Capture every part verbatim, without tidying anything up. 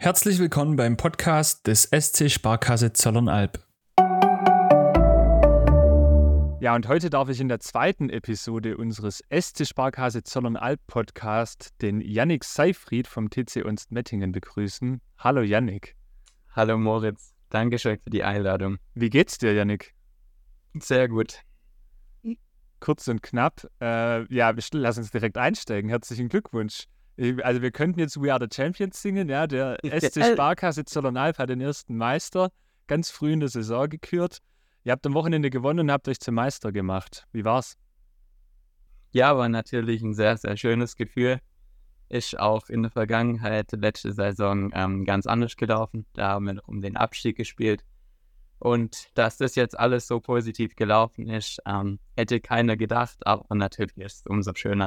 Herzlich willkommen beim Podcast des S C Sparkasse Zollernalb. Ja, und heute darf ich in der zweiten Episode unseres S C Sparkasse Zollernalb Podcast den Jannik Seyfried vom T C Unst Mettingen begrüßen. Hallo Jannik. Hallo Moritz, Dankeschön für die Einladung. Wie geht's dir, Jannik? Sehr gut. Kurz und knapp. Äh, ja, lass uns direkt einsteigen. Herzlichen Glückwunsch. Also wir könnten jetzt We Are the Champions singen, ja, der S C Sparkasse Zollernalb hat den ersten Meister ganz früh in der Saison gekürt. Ihr habt am Wochenende gewonnen und habt euch zum Meister gemacht. Wie war's? Ja, war natürlich ein sehr, sehr schönes Gefühl. Ist auch in der Vergangenheit, letzte Saison, ähm, ganz anders gelaufen. Da haben wir noch um den Abstieg gespielt. Und dass das jetzt alles so positiv gelaufen ist, ähm, hätte keiner gedacht, aber natürlich ist es umso schöner.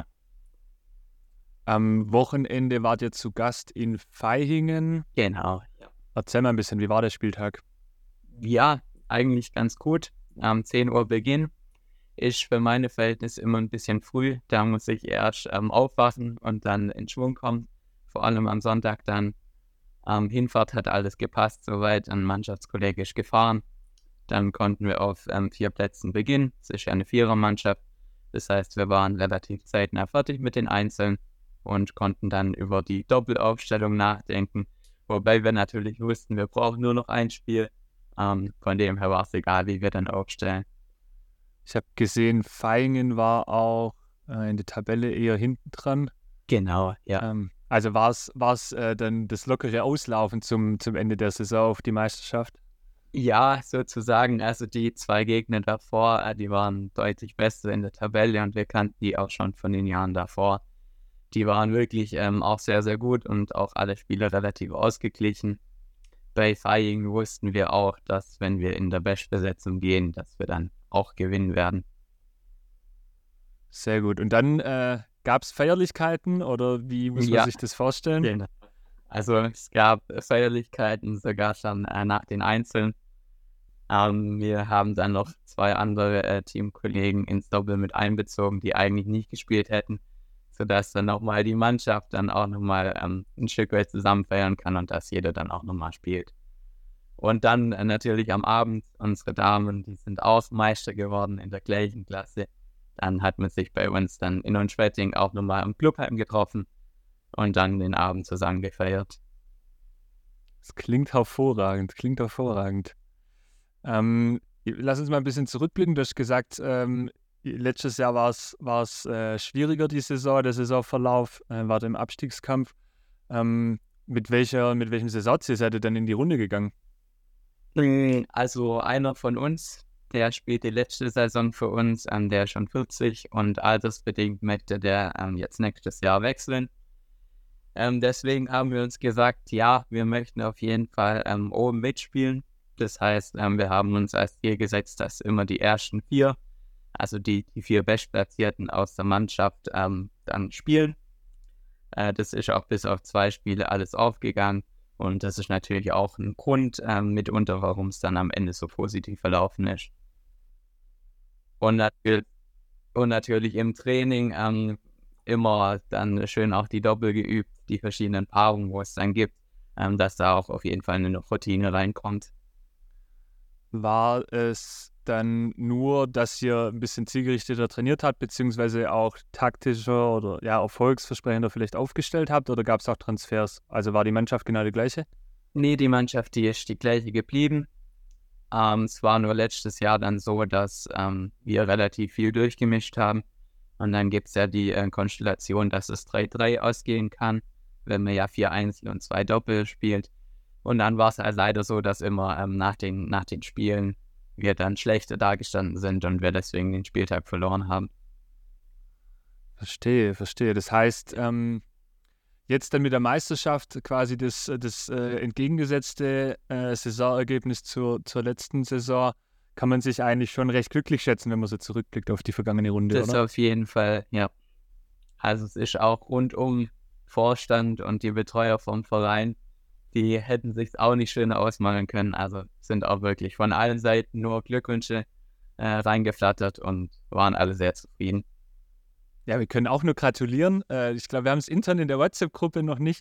Am Wochenende wart ihr zu Gast in Vaihingen. Genau. Ja, Erzähl mal ein bisschen, wie war der Spieltag? ja eigentlich ganz gut. Um zehn Uhr Beginn ist für meine Verhältnisse immer ein bisschen früh. Da muss ich erst ähm, aufwachen und dann in Schwung kommen. Vor allem am Sonntag dann. Am Hinfahrt hat alles gepasst soweit. Ein Mannschaftskollege ist gefahren. Dann konnten wir auf ähm, vier Plätzen beginnen. Es ist ja eine Vierermannschaft. Das heißt, wir waren relativ zeitnah fertig mit den Einzelnen und konnten dann über die Doppelaufstellung nachdenken. Wobei wir natürlich wussten, wir brauchen nur noch ein Spiel. Ähm, von dem her war es egal, wie wir dann aufstellen. Ich habe gesehen, Vaihingen war auch äh, in der Tabelle eher hinten dran. Genau, ja. Ähm, also war es äh, dann das lockere Auslaufen zum, zum Ende der Saison auf die Meisterschaft? Ja, sozusagen. Also die zwei Gegner davor, äh, die waren deutlich besser in der Tabelle und wir kannten die auch schon von den Jahren davor. Die waren wirklich ähm, auch sehr, sehr gut und auch alle Spieler relativ ausgeglichen. Bei Vaihingen wussten wir auch, dass wenn wir in der Bestbesetzung gehen, dass wir dann auch gewinnen werden. Sehr gut. Und dann äh, gab es Feierlichkeiten oder wie muss man Ja. sich das vorstellen? Genau. Also es gab Feierlichkeiten sogar schon äh, nach den Einzelnen. Ähm, wir haben dann noch zwei andere äh, Teamkollegen ins Doppel mit einbezogen, die eigentlich nicht gespielt hätten, sodass dann nochmal die Mannschaft dann auch nochmal ähm, ein Stück weit zusammen feiern kann und dass jeder dann auch nochmal spielt. Und dann äh, natürlich am Abend unsere Damen, die sind auch Meister geworden in der gleichen Klasse. Dann hat man sich bei uns dann in Unschwetting auch nochmal im Clubheim getroffen und dann den Abend zusammen gefeiert. Das klingt hervorragend, klingt hervorragend. Ähm, lass uns mal ein bisschen zurückblicken. Du hast gesagt, ähm, letztes Jahr war es äh, schwieriger, die Saison, der Saisonverlauf, äh, war im Abstiegskampf. Ähm, mit, welcher, mit welchem Saisonziel seid ihr dann in die Runde gegangen? Also einer von uns, der spielt die letzte Saison für uns, ähm, der ist schon vierzig und altersbedingt möchte der ähm, jetzt nächstes Jahr wechseln. Ähm, deswegen haben wir uns gesagt, ja, wir möchten auf jeden Fall ähm, oben mitspielen. Das heißt, ähm, wir haben uns als Ziel gesetzt, dass immer die ersten vier, also die, die vier Bestplatzierten aus der Mannschaft, ähm, dann spielen. Äh, das ist auch bis auf zwei Spiele alles aufgegangen. Und das ist natürlich auch ein Grund ähm, mitunter, warum es dann am Ende so positiv verlaufen ist. Und natürlich, und natürlich im Training ähm, immer dann schön auch die Doppel geübt, die verschiedenen Paarungen, wo es dann gibt, ähm, dass da auch auf jeden Fall eine Routine reinkommt. War es dann nur, dass ihr ein bisschen zielgerichteter trainiert habt, beziehungsweise auch taktischer oder ja erfolgsversprechender vielleicht aufgestellt habt, oder gab es auch Transfers? Also war die Mannschaft genau die gleiche? Nee, die Mannschaft, die ist die gleiche geblieben. Ähm, es war nur letztes Jahr dann so, dass ähm, wir relativ viel durchgemischt haben. Und dann gibt es ja die äh, Konstellation, dass es drei drei ausgehen kann, wenn man ja vier Einzel und zwei Doppel spielt. Und dann war es halt leider so, dass immer ähm, nach, den, nach den Spielen wir dann schlechter dagestanden sind und wir deswegen den Spieltag verloren haben. Verstehe, verstehe. Das heißt, ähm, jetzt dann mit der Meisterschaft quasi das, das äh, entgegengesetzte äh, Saisonergebnis zur, zur letzten Saison, kann man sich eigentlich schon recht glücklich schätzen, wenn man so zurückblickt auf die vergangene Runde, Das oder? auf jeden Fall, ja. Also es ist auch rundum Vorstand und die Betreuer vom Verein, die hätten sich auch nicht schöner ausmalen können. Also sind auch wirklich von allen Seiten nur Glückwünsche äh, reingeflattert und waren alle sehr zufrieden. Ja, wir können auch nur gratulieren. Äh, ich glaube, wir haben es intern in der WhatsApp-Gruppe noch nicht,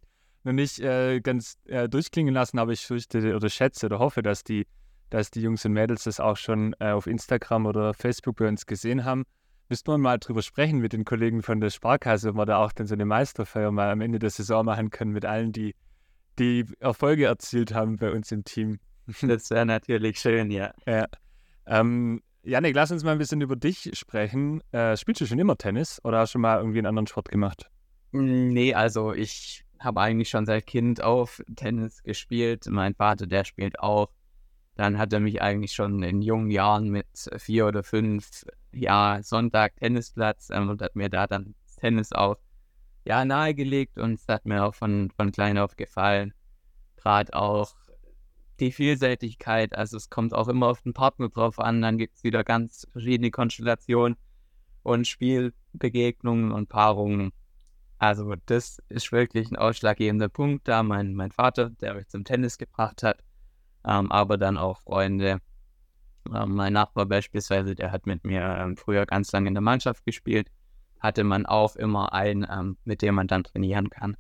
noch nicht äh, ganz äh, durchklingen lassen, aber ich fürchte oder schätze oder hoffe, dass die, dass die Jungs und Mädels das auch schon äh, auf Instagram oder Facebook bei uns gesehen haben. Müssten wir mal drüber sprechen mit den Kollegen von der Sparkasse, ob wir da auch dann so eine Meisterfeier mal am Ende der Saison machen können mit allen, die, die Erfolge erzielt haben bei uns im Team. Das wäre natürlich schön, ja. Ja. Ähm, Jannik, lass uns mal ein bisschen über dich sprechen. Äh, spielst du schon immer Tennis oder hast du schon mal irgendwie einen anderen Sport gemacht? Nee, also ich habe eigentlich schon seit Kind auf Tennis gespielt. Mein Vater, der spielt auch. Dann hat er mich eigentlich schon in jungen Jahren mit vier oder fünf, ja, Sonntag Tennisplatz ähm, und hat mir da dann Tennis auch, ja, nahegelegt und es hat mir auch von, von klein auf gefallen. Gerade auch die Vielseitigkeit, also es kommt auch immer auf den Partner drauf an, dann gibt es wieder ganz verschiedene Konstellationen und Spielbegegnungen und Paarungen. Also das ist wirklich ein ausschlaggebender Punkt da. Mein, mein Vater, der mich zum Tennis gebracht hat, ähm, aber dann auch Freunde. Ähm, mein Nachbar beispielsweise, der hat mit mir ähm, früher ganz lange in der Mannschaft gespielt, hatte man auch immer einen, ähm, mit dem man dann trainieren kann.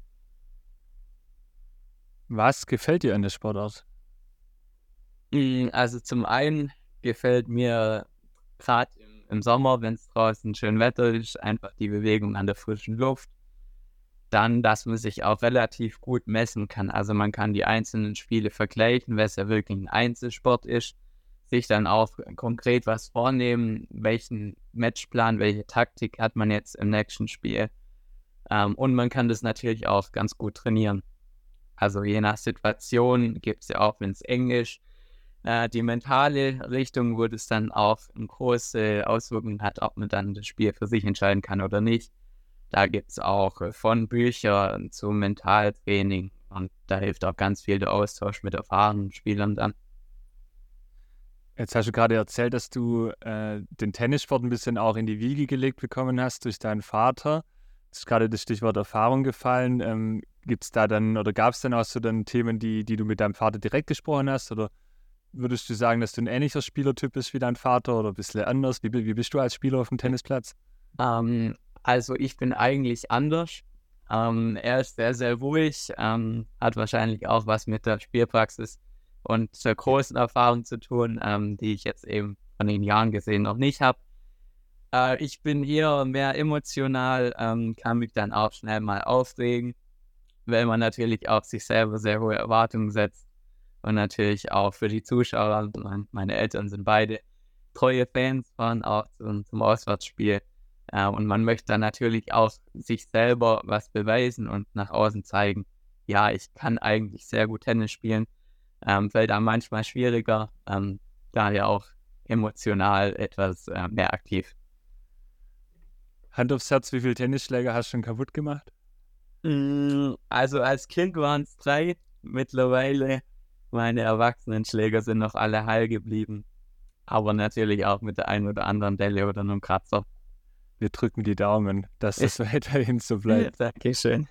Was gefällt dir an der Sportart? Also zum einen gefällt mir gerade im, im Sommer, wenn es draußen schön Wetter ist, einfach die Bewegung an der frischen Luft. Dann, dass man sich auch relativ gut messen kann. Also man kann die einzelnen Spiele vergleichen, weil es ja wirklich ein Einzelsport ist. Sich dann auch konkret was vornehmen, welchen Matchplan, welche Taktik hat man jetzt im nächsten Spiel. Ähm, und man kann das natürlich auch ganz gut trainieren. Also je nach Situation gibt es ja auch, wenn es eng ist, äh, die mentale Richtung, wo das dann auch eine große Auswirkung hat, ob man dann das Spiel für sich entscheiden kann oder nicht. Da gibt es auch äh, von Büchern zum Mentaltraining und da hilft auch ganz viel der Austausch mit erfahrenen Spielern dann. Jetzt hast du gerade erzählt, dass du äh, den Tennissport ein bisschen auch in die Wiege gelegt bekommen hast durch deinen Vater. Es ist gerade das Stichwort Erfahrung gefallen. Ähm, gibt es da dann oder gab es dann auch so dann Themen, die, die du mit deinem Vater direkt gesprochen hast? Oder würdest du sagen, dass du ein ähnlicher Spielertyp bist wie dein Vater oder ein bisschen anders? Wie, wie bist du als Spieler auf dem Tennisplatz? Ähm, also ich bin eigentlich anders. Ähm, er ist sehr, sehr ruhig, ähm, hat wahrscheinlich auch was mit der Spielpraxis und der großen Erfahrung zu tun, ähm, die ich jetzt eben von den Jahren gesehen noch nicht habe. Äh, ich bin eher mehr emotional, ähm, kann mich dann auch schnell mal aufregen, weil man natürlich auch sich selber sehr hohe Erwartungen setzt und natürlich auch für die Zuschauer, mein, meine Eltern sind beide treue Fans, fahren auch zum, zum Auswärtsspiel. Äh, und man möchte dann natürlich auch sich selber was beweisen und nach außen zeigen, ja, ich kann eigentlich sehr gut Tennis spielen. Ähm, fällt dann manchmal schwieriger, ähm, daher auch emotional etwas äh, mehr aktiv. Hand aufs Herz, wie viele Tennisschläger hast du schon kaputt gemacht? Mm, Also als Kind waren es drei, mittlerweile meine Erwachsenenschläger sind noch alle heil geblieben, aber natürlich auch mit der einen oder anderen Delle oder einem Kratzer. Wir drücken die Daumen, dass das weiterhin so bleibt. Dankeschön.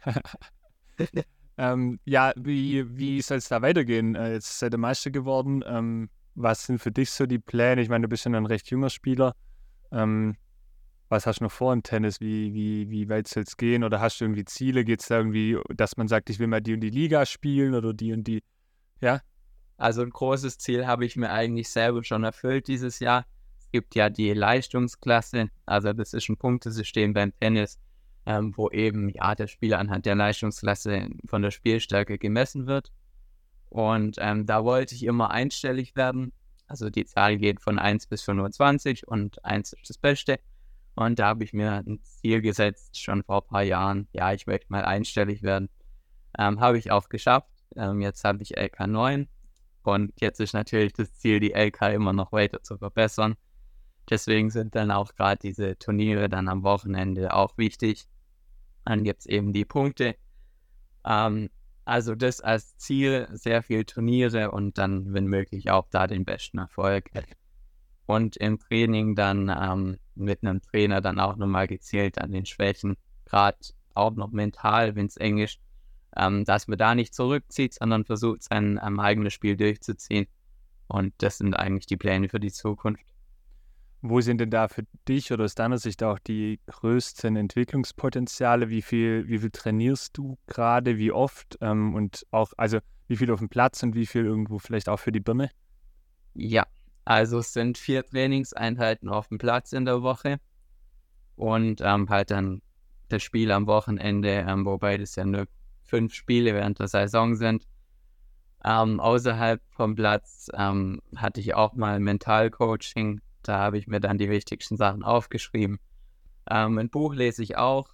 Ähm, ja, wie, wie soll es da weitergehen? Äh, jetzt seid ihr Meister geworden. Ähm, was sind für dich so die Pläne? Ich meine, du bist schon ein recht junger Spieler. Ähm, was hast du noch vor im Tennis? Wie, wie, wie weit soll es gehen? Oder hast du irgendwie Ziele? Geht es da irgendwie, dass man sagt, ich will mal die und die Liga spielen oder die und die? Ja? Also ein großes Ziel habe ich mir eigentlich selber schon erfüllt dieses Jahr. Es gibt ja die Leistungsklasse, also das ist ein Punktesystem beim Tennis, ähm, wo eben ja der Spieler anhand der Leistungsklasse von der Spielstärke gemessen wird. Und ähm, da wollte ich immer einstellig werden. Also die Zahl geht von eins bis fünfundzwanzig und eins ist das Beste. Und da habe ich mir ein Ziel gesetzt, schon vor ein paar Jahren. Ja, ich möchte mal einstellig werden. Ähm, habe ich auch geschafft. Ähm, jetzt habe ich L K neun. Und jetzt ist natürlich das Ziel, die L K immer noch weiter zu verbessern. Deswegen sind dann auch gerade diese Turniere dann am Wochenende auch wichtig. Dann gibt es eben die Punkte. Ähm, also das als Ziel, sehr viel Turniere und dann, wenn möglich, auch da den besten Erfolg. Und im Training dann ähm, mit einem Trainer dann auch nochmal gezielt an den Schwächen, gerade auch noch mental, wenn es eng ist, ähm, dass man da nicht zurückzieht, sondern versucht, sein ähm, eigenes Spiel durchzuziehen. Und das sind eigentlich die Pläne für die Zukunft. wo sind denn da für dich oder aus deiner Sicht auch die größten Entwicklungspotenziale? Wie viel, wie viel trainierst du gerade, wie oft ähm, und auch, also wie viel auf dem Platz und wie viel irgendwo vielleicht auch für die Birne? Ja, also es sind vier Trainingseinheiten auf dem Platz in der Woche und ähm, halt dann das Spiel am Wochenende, ähm, wobei das ja nur fünf Spiele während der Saison sind. Ähm, außerhalb vom Platz ähm, hatte ich auch mal Mentalcoaching. Da habe ich mir dann die wichtigsten Sachen aufgeschrieben. Ähm, ein Buch lese ich auch.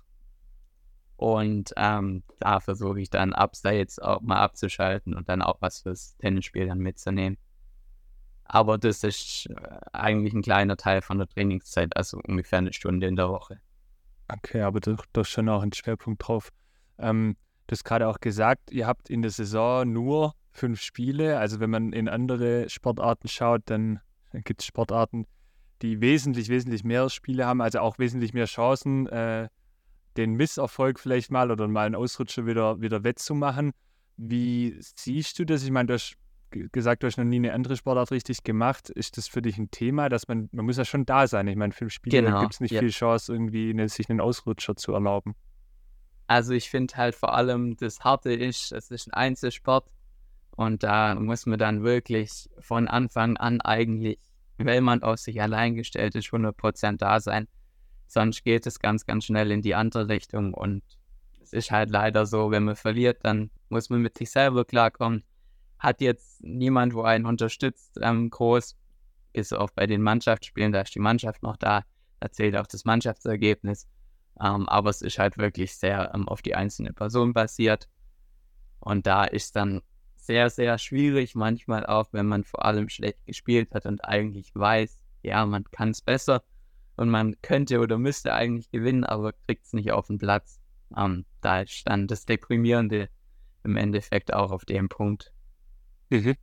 Und ähm, da versuche ich dann abseits auch mal abzuschalten und dann auch was fürs Tennisspiel dann mitzunehmen. Aber das ist äh, eigentlich ein kleiner Teil von der Trainingszeit, also ungefähr eine Stunde in der Woche. Okay, aber doch, doch schon auch ein Schwerpunkt drauf. Ähm, du hast gerade auch gesagt, ihr habt in der Saison nur fünf Spiele. Also wenn man in andere Sportarten schaut, dann gibt es Sportarten, die wesentlich, wesentlich mehr Spiele haben, also auch wesentlich mehr Chancen, äh, den Misserfolg vielleicht mal oder mal einen Ausrutscher wieder, wieder wettzumachen. Wie siehst du das? Ich meine, du hast g- gesagt, du hast noch nie eine andere Sportart richtig gemacht. Ist das für dich ein Thema, dass man, man muss ja schon da sein. Ich meine, fünf Spiele Genau, gibt es nicht ja. viel Chance, irgendwie eine, sich einen Ausrutscher zu erlauben. Also ich finde halt vor allem das Harte ist, es ist ein Einzelsport und da muss man dann wirklich von Anfang an eigentlich, wenn man auf sich allein gestellt ist, hundert Prozent da sein. Sonst geht es ganz, ganz schnell in die andere Richtung und es ist halt leider so, wenn man verliert, dann muss man mit sich selber klarkommen. Hat jetzt niemand, wo einen unterstützt, ähm, groß, ist auch bei den Mannschaftsspielen, da ist die Mannschaft noch da, da zählt auch das Mannschaftsergebnis. Ähm, aber es ist halt wirklich sehr ähm, auf die einzelne Person basiert. Und da ist dann sehr, sehr schwierig, manchmal auch, wenn man vor allem schlecht gespielt hat und eigentlich weiß, ja, man kann es besser und man könnte oder müsste eigentlich gewinnen, aber kriegt es nicht auf den Platz. Ähm, da ist dann das Deprimierende im Endeffekt auch auf dem Punkt. Mhm.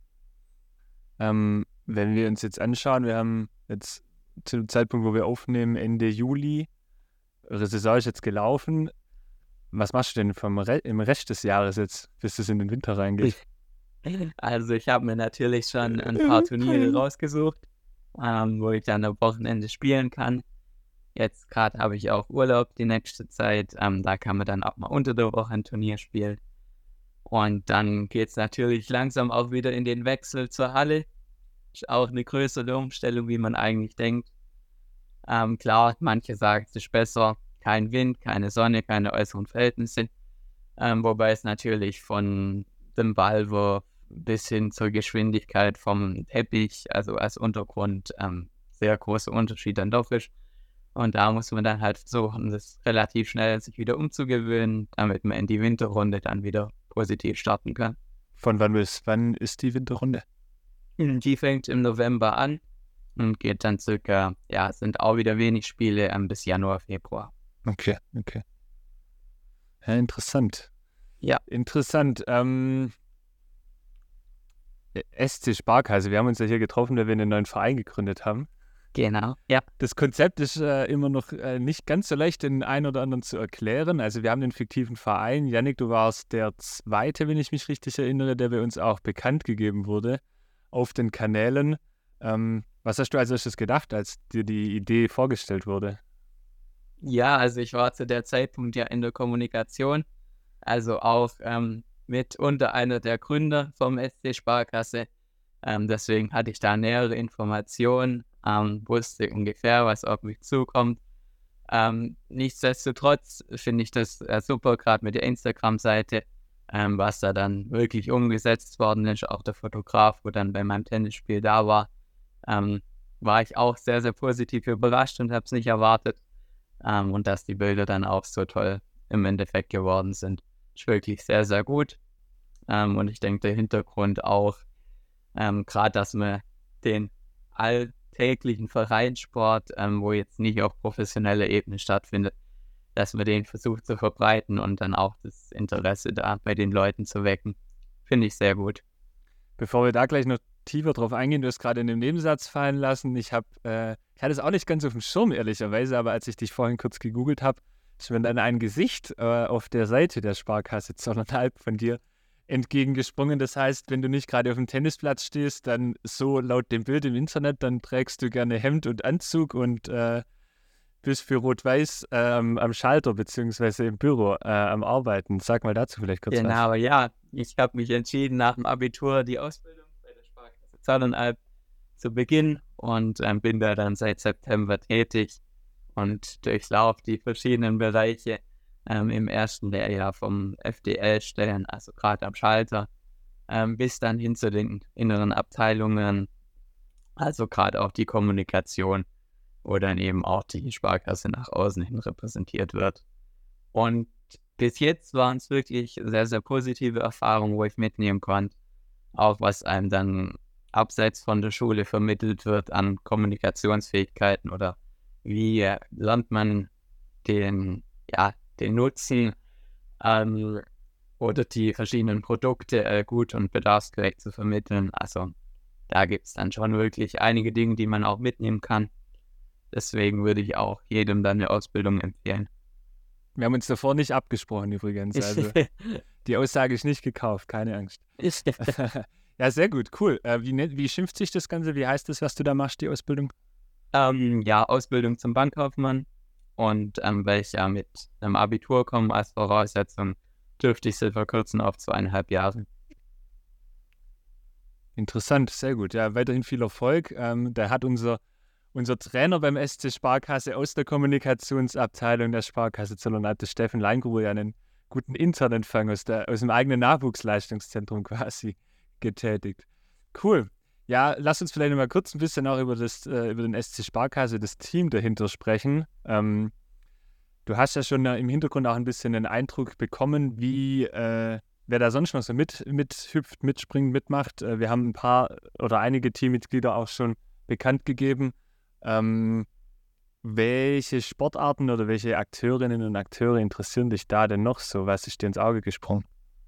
Ähm, wenn wir uns jetzt anschauen, wir haben jetzt zu dem Zeitpunkt, wo wir aufnehmen, Ende Juli, eure Saison ist jetzt gelaufen. Was machst du denn vom Re im Rest des Jahres jetzt, bis es in den Winter reingeht? Also ich habe mir natürlich schon ein paar Turniere rausgesucht, ähm, wo ich dann am Wochenende spielen kann. Jetzt gerade habe ich auch Urlaub die nächste Zeit. Ähm, da kann man dann auch mal unter der Woche ein Turnier spielen. Und dann geht es natürlich langsam auch wieder in den Wechsel zur Halle. Ist auch eine größere Umstellung, wie man eigentlich denkt. Ähm, klar, manche sagen, es ist besser, kein Wind, keine Sonne, keine äußeren Verhältnisse. Ähm, wobei es natürlich von dem Ballwurf bis hin zur Geschwindigkeit vom Teppich, also als Untergrund, ähm, sehr großer Unterschied dann doch ist. Und da muss man dann halt versuchen, das relativ schnell sich wieder umzugewöhnen, damit man in die Winterrunde dann wieder positiv starten kann. Von wann bis wann ist die Winterrunde? Die fängt im November an und geht dann circa, ja, es sind auch wieder wenig Spiele ähm, bis Januar, Februar. Okay, okay. Ja, interessant. Ja. Interessant. Ähm, S C Sparkasse, wir haben uns ja hier getroffen, weil wir einen neuen Verein gegründet haben. Genau, ja. Das Konzept ist äh, immer noch äh, nicht ganz so leicht, den einen oder anderen zu erklären. Also wir haben den fiktiven Verein. Yannick, du warst der Zweite, wenn ich mich richtig erinnere, der bei uns auch bekannt gegeben wurde auf den Kanälen. Ähm, was hast du als erstes gedacht, als dir die Idee vorgestellt wurde? Ja, also ich war zu der Zeitpunkt ja in der Kommunikation, also auch ähm, mitunter einer der Gründer vom S C Sparkasse. Ähm, deswegen hatte ich da nähere Informationen, ähm, wusste ungefähr, was auf mich zukommt. Ähm, nichtsdestotrotz finde ich das äh, super, gerade mit der Instagram-Seite, ähm, was da dann wirklich umgesetzt worden ist. Auch der Fotograf, wo dann bei meinem Tennisspiel da war, ähm, war ich auch sehr, sehr positiv überrascht und habe es nicht erwartet. Ähm, und dass die Bilder dann auch so toll im Endeffekt geworden sind, ist wirklich sehr, sehr gut. Ähm, und ich denke, der Hintergrund auch, ähm, gerade, dass man den alltäglichen Vereinssport, ähm, wo jetzt nicht auf professioneller Ebene stattfindet, dass man den versucht zu verbreiten und dann auch das Interesse da bei den Leuten zu wecken, finde ich sehr gut. Bevor wir da gleich noch tiefer drauf eingehen, du hast gerade in dem Nebensatz fallen lassen. Ich habe, äh, ich hatte es auch nicht ganz auf dem Schirm, ehrlicherweise, aber als ich dich vorhin kurz gegoogelt habe, ist mir dann ein Gesicht äh, auf der Seite der Sparkasse Zollernalb von dir entgegengesprungen. Das heißt, wenn du nicht gerade auf dem Tennisplatz stehst, dann so laut dem Bild im Internet, dann trägst du gerne Hemd und Anzug und äh, bist für Rot-Weiß ähm, am Schalter beziehungsweise im Büro äh, am Arbeiten. Sag mal dazu vielleicht kurz was. Genau, ja. Ich habe mich entschieden, nach dem Abitur die Ausbildung bei der Sparkasse Zollernalb zu beginnen und ähm, bin da dann seit September tätig und durchlaufe die verschiedenen Bereiche ähm, im ersten Lehrjahr vom F D L-Stellen, also gerade am Schalter, ähm, bis dann hin zu den inneren Abteilungen, also gerade auch die Kommunikation, wo dann eben auch die Sparkasse nach außen hin repräsentiert wird. Und bis jetzt waren es wirklich sehr, sehr positive Erfahrungen, wo ich mitnehmen konnte, auch was einem dann abseits von der Schule vermittelt wird an Kommunikationsfähigkeiten oder wie äh, lernt man den, ja, den Nutzen ähm, oder die verschiedenen Produkte äh, gut und bedarfsgerecht zu vermitteln. Also da gibt es dann schon wirklich einige Dinge, die man auch mitnehmen kann. Deswegen würde ich auch jedem dann eine Ausbildung empfehlen. Wir haben uns davor nicht abgesprochen übrigens. Also die Aussage ist nicht gekauft, keine Angst. Ja, sehr gut, cool. Äh, wie, wie schimpft sich das Ganze? Wie heißt das, was du da machst, die Ausbildung? Ähm, ja, Ausbildung zum Bankkaufmann. Und ähm, weil ich ja mit einem Abitur komme als Voraussetzung, dürfte ich sie verkürzen auf zweieinhalb Jahre. Interessant, sehr gut. Ja, weiterhin viel Erfolg. Ähm, da hat unser Unser Trainer beim S C Sparkasse aus der Kommunikationsabteilung der Sparkasse Zollernalb, der Steffen Leingruber, ja einen guten Internetfang aus, der, aus dem eigenen Nachwuchsleistungszentrum quasi getätigt. Cool. Ja, lass uns vielleicht noch mal kurz ein bisschen auch über, das, äh, über den S C Sparkasse, das Team dahinter sprechen. Ähm, du hast ja schon im Hintergrund auch ein bisschen einen Eindruck bekommen, wie äh, wer da sonst noch so mit, mithüpft, mitspringt, mitmacht. Äh, wir haben ein paar oder einige Teammitglieder auch schon bekannt gegeben. Ähm, welche Sportarten oder welche Akteurinnen und Akteure interessieren dich da denn noch so? Was ist dir ins Auge gesprungen?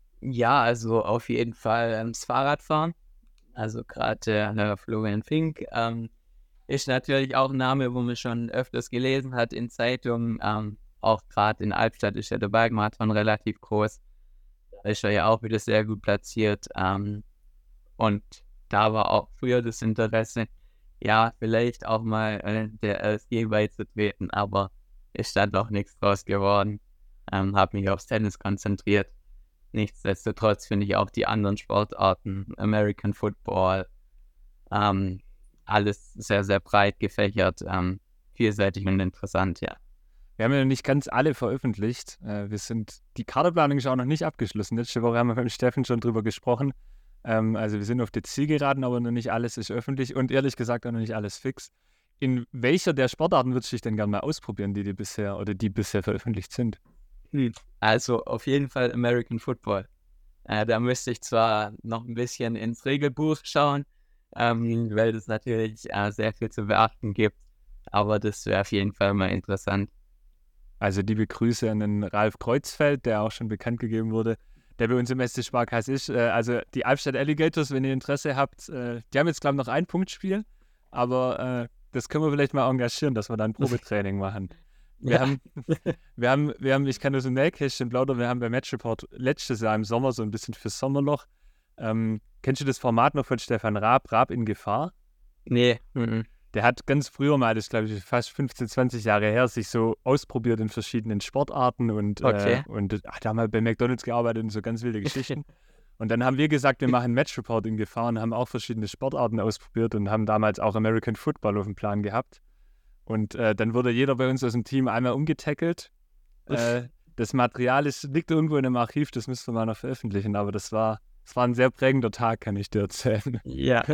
Ja, also auf jeden Fall ähm, das Fahrradfahren. Also gerade äh, Florian Fink ähm, ist natürlich auch ein Name, wo man schon öfters gelesen hat in Zeitungen. Ähm, auch gerade in Albstadt ist ja der Bergmarathon relativ groß. Da ist er ja auch wieder sehr gut platziert. Ähm, und da war auch früher das Interesse, ja, vielleicht auch mal äh, der L S G beizutreten, aber ist dann doch nichts draus geworden. Ähm, habe mich aufs Tennis konzentriert. Nichtsdestotrotz finde ich auch die anderen Sportarten, American Football, ähm, alles sehr, sehr breit gefächert, ähm, vielseitig und interessant, ja. Wir haben ja noch nicht ganz alle veröffentlicht. Äh, wir sind, die Kaderplanung ist auch noch nicht abgeschlossen. Letzte Woche haben wir mit dem Steffen schon drüber gesprochen. Ähm, also wir sind auf die Zielgeraden, aber noch nicht alles ist öffentlich und ehrlich gesagt auch noch nicht alles fix. In welcher der Sportarten würdest du dich denn gerne mal ausprobieren, die dir bisher oder die bisher veröffentlicht sind? Hm. Also auf jeden Fall American Football. Äh, da müsste ich zwar noch ein bisschen ins Regelbuch schauen, ähm, weil es natürlich äh, sehr viel zu beachten gibt, aber das wäre auf jeden Fall mal interessant. Also liebe Grüße an den Ralf Kreuzfeld, der auch schon bekannt gegeben wurde, der bei uns im S C Sparkasse ist. Äh, also die Albstadt Alligators, wenn ihr Interesse habt, äh, die haben jetzt, glaube ich, noch ein Punktspiel, aber äh, das können wir vielleicht mal engagieren, dass wir dann Probetraining machen. Wir, ja. haben, wir, haben, wir haben, ich kann nur so ein Nähkästchen plaudern, wir haben bei Match Report letztes Jahr im Sommer so ein bisschen fürs Sommerloch. Ähm, kennst du das Format noch von Stefan Raab, Raab in Gefahr? Nee. Mhm. Der hat ganz früher mal, das glaube ich fast fünfzehn, zwanzig Jahre her, sich so ausprobiert in verschiedenen Sportarten und, okay. äh, und hat da mal bei McDonalds gearbeitet und so ganz wilde Geschichten. Und dann haben wir gesagt, wir machen Match Report in Gefahr und haben auch verschiedene Sportarten ausprobiert und haben damals auch American Football auf dem Plan gehabt. Und äh, dann wurde jeder bei uns aus dem Team einmal umgetackelt. Äh, das Material ist, liegt irgendwo in einem Archiv, das müssen wir mal noch veröffentlichen, aber das war, das war ein sehr prägender Tag, kann ich dir erzählen. Ja.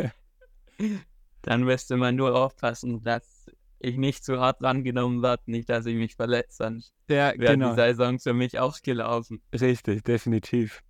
Dann müsste man nur aufpassen, dass ich nicht zu hart rangenommen werde, nicht, dass ich mich verletze, dann ja, wäre genau. die Saison für mich auch gelaufen. Richtig, definitiv.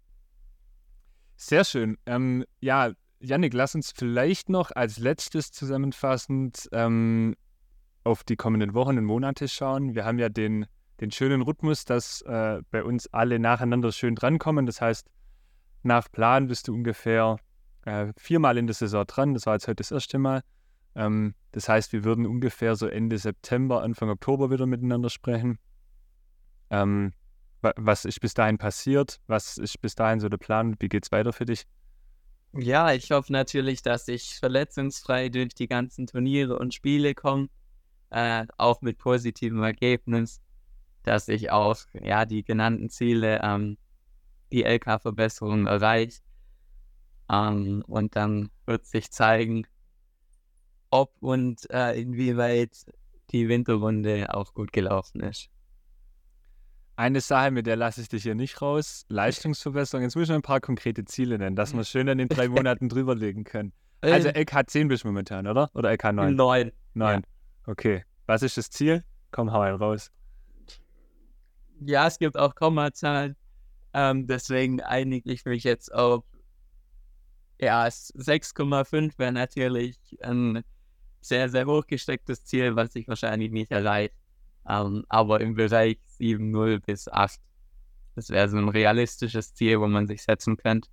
Sehr schön. Ähm, ja, Jannik, lass uns vielleicht noch als letztes zusammenfassend ähm, auf die kommenden Wochen und Monate schauen. Wir haben ja den, den schönen Rhythmus, dass äh, bei uns alle nacheinander schön drankommen. Das heißt, nach Plan bist du ungefähr äh, viermal in der Saison dran. Das war jetzt heute das erste Mal. Ähm, das heißt, wir würden ungefähr so Ende September, Anfang Oktober wieder miteinander sprechen. Ähm, Wa- Was ist bis dahin passiert? Was ist bis dahin so der Plan? Wie geht's weiter für dich? Ja, ich hoffe natürlich, dass ich verletzungsfrei durch die ganzen Turniere und Spiele komme, äh, auch mit positivem Ergebnis, dass ich auch ja die genannten Ziele, ähm, die L K-Verbesserung erreiche. Ähm, und dann wird sich zeigen, ob und äh, inwieweit die Winterrunde auch gut gelaufen ist. Eine Sache, mit der lasse ich dich hier nicht raus. Leistungsverbesserung. Jetzt muss ich noch ein paar konkrete Ziele nennen, dass wir schön an den drei Monaten drüberlegen können. Also Äh, L K zehn bist du momentan, oder? Oder L K neun? neun. neun. Okay. Was ist das Ziel? Komm, hau einen raus. Ja, es gibt auch Kommazahlen. Ähm, deswegen einige ich mich jetzt auf ja, sechs Komma fünf wäre natürlich ein sehr, sehr hoch gestecktes Ziel, was ich wahrscheinlich nicht erreiche. Ähm, aber im Bereich sieben Komma null bis acht. Das wäre so ein realistisches Ziel, wo man sich setzen könnte.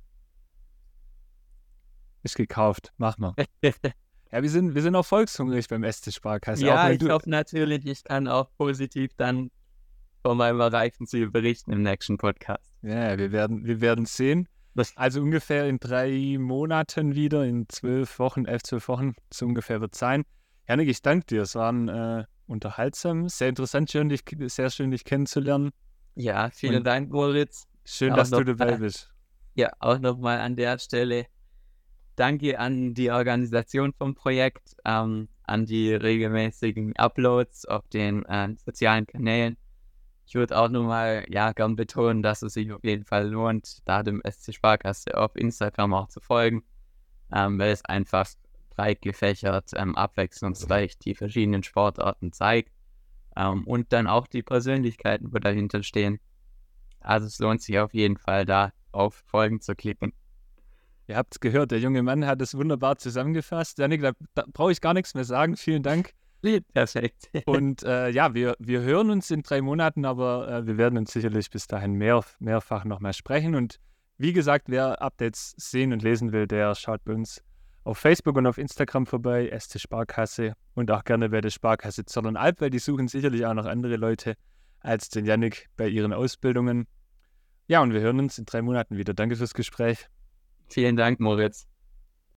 Ist gekauft. Mach mal. Ja, wir sind, wir sind auch volkshungrig beim S C Sparkasse. Auch Ja, wenn ich du, hoffe natürlich, ich kann auch positiv dann von meinem erreichten Ziel berichten im nächsten Podcast. ja, wir werden, wir werden sehen. Also ungefähr in drei Monaten wieder, in zwölf Wochen, elf, zwölf Wochen, so ungefähr wird es sein. Janik, ich danke dir. Es war äh, unterhaltsam, sehr interessant, schön, dich, sehr schön, dich kennenzulernen. Ja, vielen Und Dank, Moritz. schön, Auch dass du noch dabei mal- bist. Ja, auch nochmal an der Stelle danke an die Organisation vom Projekt, ähm, an die regelmäßigen Uploads auf den äh, sozialen Kanälen. Ich würde auch nochmal ja, gern betonen, dass es sich auf jeden Fall lohnt, da dem S C Sparkasse auf Instagram auch zu folgen, ähm, weil es einfach breit gefächert, ähm, abwechslungsreich die verschiedenen Sportarten zeigt ähm, und dann auch die Persönlichkeiten, wo dahinter stehen. Also es lohnt sich auf jeden Fall, da auf Folgen zu klicken. Ihr habt es gehört, der junge Mann hat es wunderbar zusammengefasst. Janik, da, da brauche ich gar nichts mehr sagen. Vielen Dank. Perfekt. Und äh, ja, wir, wir hören uns in drei Monaten, aber äh, wir werden uns sicherlich bis dahin mehr, mehrfach nochmal sprechen. Und wie gesagt, wer Updates sehen und lesen will, der schaut bei uns auf Facebook und auf Instagram vorbei, S C Sparkasse und auch gerne bei der Sparkasse Zollernalb, weil die suchen sicherlich auch noch andere Leute als den Janik bei ihren Ausbildungen. Ja, und wir hören uns in drei Monaten wieder. Danke fürs Gespräch. Vielen Dank, Moritz.